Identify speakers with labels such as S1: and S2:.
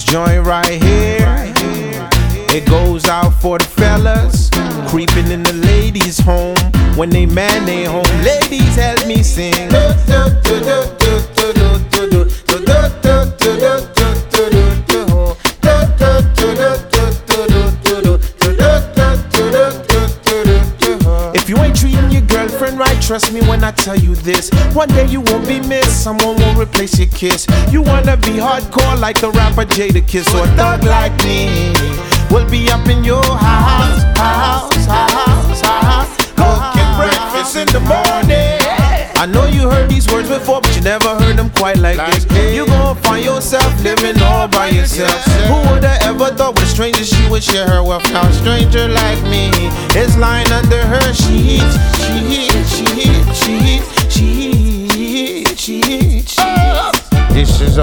S1: joint right here, it goes out for the fellas creeping in the ladies' home when they man they home. Ladies, help me sing. If you ain't treating your girlfriend right, trust me when I tell you this, one day you won't be missed, someone will replace your kiss. You wanna be hardcore like the rapper Jadakiss, or a thug like me, we'll be up in your house, cooking breakfast in the morning. I know you heard these words before, but you never heard them quite like this. You gon' find yourself living all by yourself. Who would've ever thought with a stranger she would share her wealth? Now a stranger like me is lying under her sheets. This is